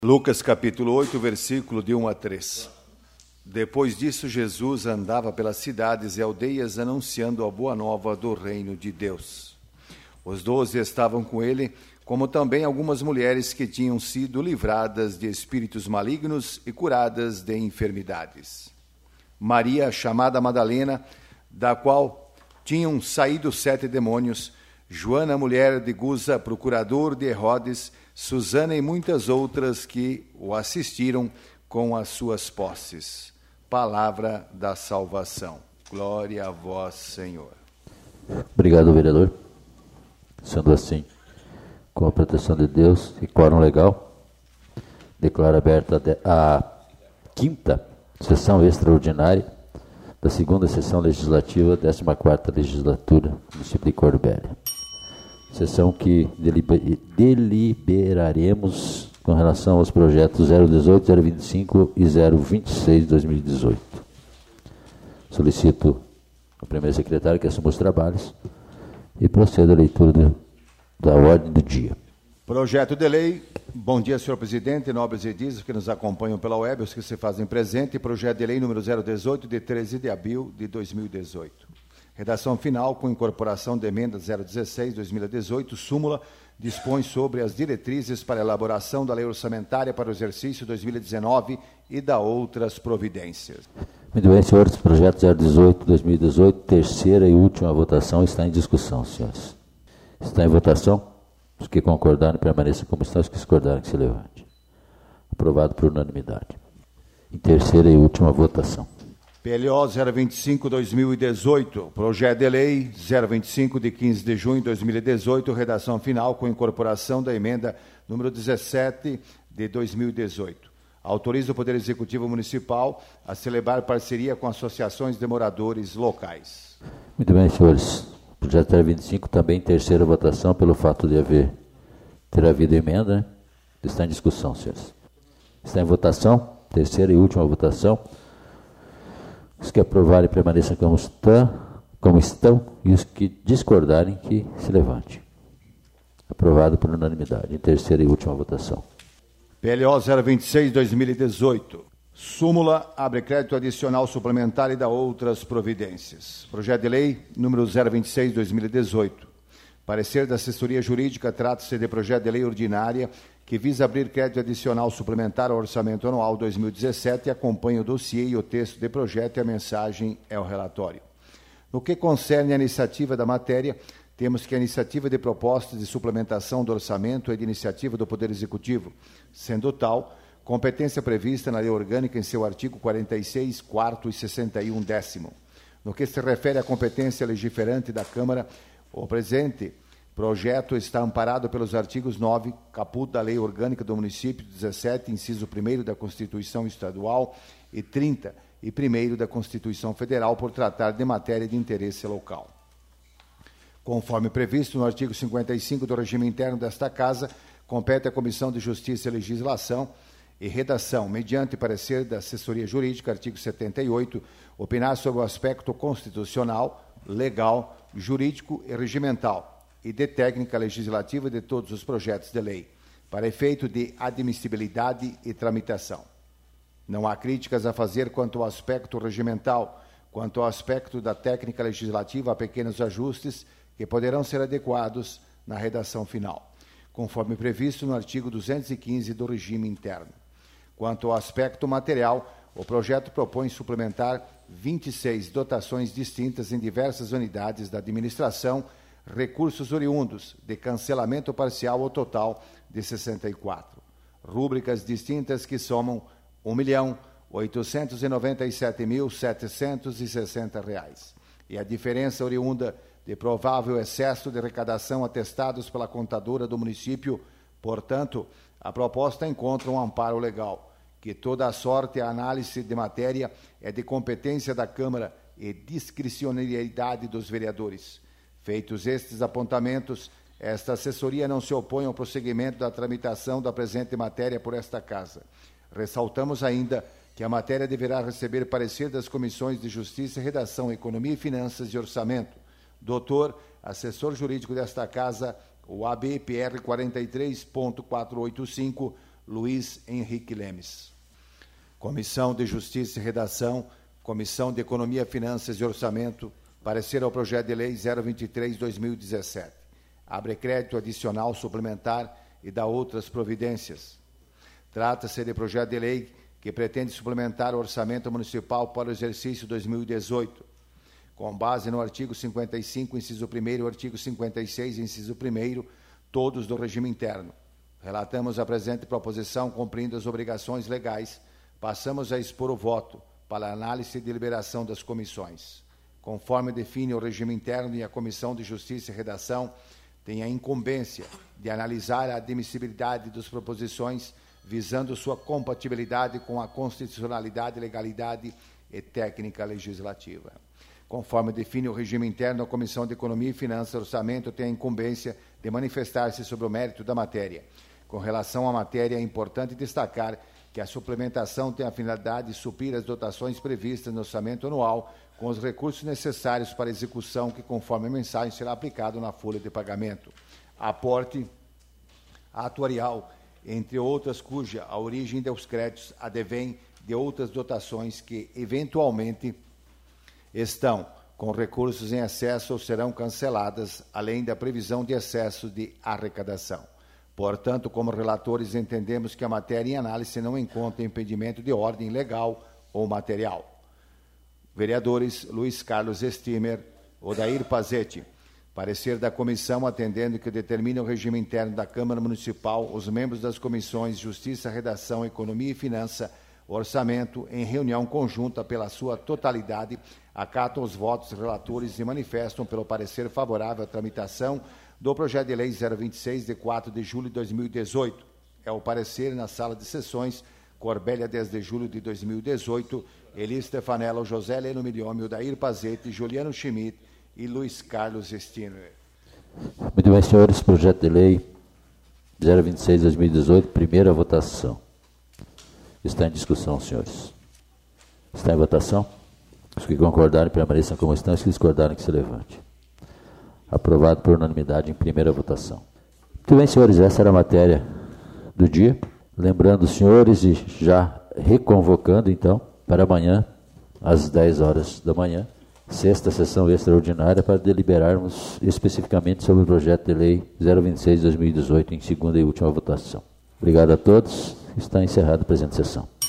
Lucas capítulo 8, versículo de 1 a 3. Depois disso, Jesus andava pelas cidades e aldeias anunciando a boa nova do reino de Deus. Os 12 estavam com ele, como também algumas mulheres que tinham sido livradas de espíritos malignos e curadas de enfermidades. Maria, chamada Madalena, da qual tinham saído 7 demônios, Joana, mulher de Guza, procurador de Herodes, Susana e muitas outras que o assistiram com as suas posses. Palavra da salvação. Glória a vós, Senhor. Obrigado, vereador. Sendo assim, com a proteção de Deus e quórum legal, declaro aberta a 5ª sessão extraordinária da 2ª sessão legislativa, 14ª legislatura do município de Corbélia. Sessão que deliberaremos com relação aos projetos 018, 025 e 026 de 2018. Solicito ao primeiro secretário que assuma os trabalhos e proceda à leitura da ordem do dia. Projeto de lei. Bom dia, senhor presidente, nobres edizes que nos acompanham pela web, os que se fazem presente. Projeto de lei número 018, de 13 de abril de 2018. Redação final com incorporação de emenda 016/2018, súmula, dispõe sobre as diretrizes para elaboração da lei orçamentária para o exercício 2019 e da outras providências. Muito bem, senhores, projeto 018/2018, terceira e última votação está em discussão, senhores. Está em votação. Os que concordarem permaneçam como estão, os que discordarem que se levante. Aprovado por unanimidade. Em terceira e última votação. PLO 025/2018, projeto de lei 025 de 15 de junho de 2018, redação final com incorporação da emenda número 17 de 2018. Autoriza o Poder Executivo Municipal a celebrar parceria com associações de moradores locais. Muito bem, senhores. Projeto 025 também em terceira votação pelo fato de ter havido emenda, né? Está em discussão, senhores. Está em votação, terceira e última votação. Os que aprovarem permaneçam como estão e os que discordarem que se levantem. Aprovado por unanimidade. Em terceira e última votação. PLO 026/2018. Súmula, abre crédito adicional suplementar e dá outras providências. Projeto de lei número 026/2018. Parecer da assessoria jurídica, trata-se de projeto de lei ordinária que visa abrir crédito adicional suplementar ao orçamento anual 2017 e acompanha o dossiê e o texto de projeto e a mensagem é o relatório. No que concerne a iniciativa da matéria, temos que a iniciativa de proposta de suplementação do orçamento é de iniciativa do Poder Executivo, sendo tal competência prevista na Lei Orgânica em seu artigo 46, 4 e 61, 10º. No que se refere à competência legiferante da Câmara, o presente projeto está amparado pelos artigos 9, caput da Lei Orgânica do Município, 17, inciso 1º da Constituição Estadual e 30 e 1º da Constituição Federal, por tratar de matéria de interesse local. Conforme previsto no artigo 55 do regime interno desta Casa, compete à Comissão de Justiça e Legislação e Redação, mediante parecer da assessoria jurídica, artigo 78, opinar sobre o aspecto constitucional, legal, jurídico e regimental e de técnica legislativa de todos os projetos de lei, para efeito de admissibilidade e tramitação. Não há críticas a fazer quanto ao aspecto regimental, quanto ao aspecto da técnica legislativa, há pequenos ajustes que poderão ser adequados na redação final, conforme previsto no artigo 215 do regime interno. Quanto ao aspecto material, o projeto propõe suplementar 26 dotações distintas em diversas unidades da administração, recursos oriundos de cancelamento parcial ou total de 64. Rúbricas distintas que somam R$ 1.897.760 e a diferença oriunda de provável excesso de arrecadação atestados pela contadora do município. Portanto, a proposta encontra um amparo legal, que toda a sorte e a análise de matéria é de competência da Câmara e discricionariedade dos vereadores. Feitos estes apontamentos, esta assessoria não se opõe ao prosseguimento da tramitação da presente matéria por esta Casa. Ressaltamos ainda que a matéria deverá receber parecer das Comissões de Justiça, Redação, Economia e Finanças e Orçamento. Doutor, assessor jurídico desta Casa, o ABPR 43.485, Luiz Henrique Lemes. Comissão de Justiça e Redação, Comissão de Economia, Finanças e Orçamento, parecer ao projeto de lei 023/2017. Abre crédito adicional suplementar e dá outras providências. Trata-se de projeto de lei que pretende suplementar o orçamento municipal para o exercício 2018, com base no artigo 55, inciso 1º, e o artigo 56, inciso 1º, todos do regime interno. Relatamos a presente proposição cumprindo as obrigações legais. Passamos a expor o voto para análise e deliberação das comissões. Conforme define o regime interno, e a Comissão de Justiça e Redação tem a incumbência de analisar a admissibilidade das proposições visando sua compatibilidade com a constitucionalidade, legalidade e técnica legislativa. Conforme define o regime interno, a Comissão de Economia e Finanças e Orçamento tem a incumbência de manifestar-se sobre o mérito da matéria. Com relação à matéria, é importante destacar que a suplementação tem a finalidade de suprir as dotações previstas no orçamento anual com os recursos necessários para a execução que, conforme a mensagem, será aplicado na folha de pagamento. Aporte atuarial, entre outras, cuja a origem dos créditos advém de outras dotações que, eventualmente, estão com recursos em excesso ou serão canceladas, além da previsão de excesso de arrecadação. Portanto, como relatores, entendemos que a matéria em análise não encontra impedimento de ordem legal ou material. Vereadores Luiz Carlos Stimer, Odair Pazzetti. Parecer da comissão, atendendo que determina o regime interno da Câmara Municipal, os membros das comissões Justiça, Redação, Economia e Finança, Orçamento, em reunião conjunta pela sua totalidade, acatam os votos relatores e manifestam pelo parecer favorável à tramitação do projeto de lei 026, de 4 de julho de 2018. É o parecer na sala de sessões, Corbélia, 10 de julho de 2018, Eli Stefanello, José Leno Miliome, Odair Pazzetti, Juliano Schmidt e Luiz Carlos Stimer. Muito bem, senhores, projeto de lei 026/2018, primeira votação. Está em discussão, senhores. Está em votação? Os que concordarem permaneçam como estão, os que discordarem que se levante. Aprovado por unanimidade em primeira votação. Muito bem, senhores, essa era a matéria do dia. Lembrando os senhores e já reconvocando, então, para amanhã, às 10 horas da manhã, sexta sessão extraordinária para deliberarmos especificamente sobre o projeto de lei 026/2018 em segunda e última votação. Obrigado a todos. Está encerrada a presente sessão.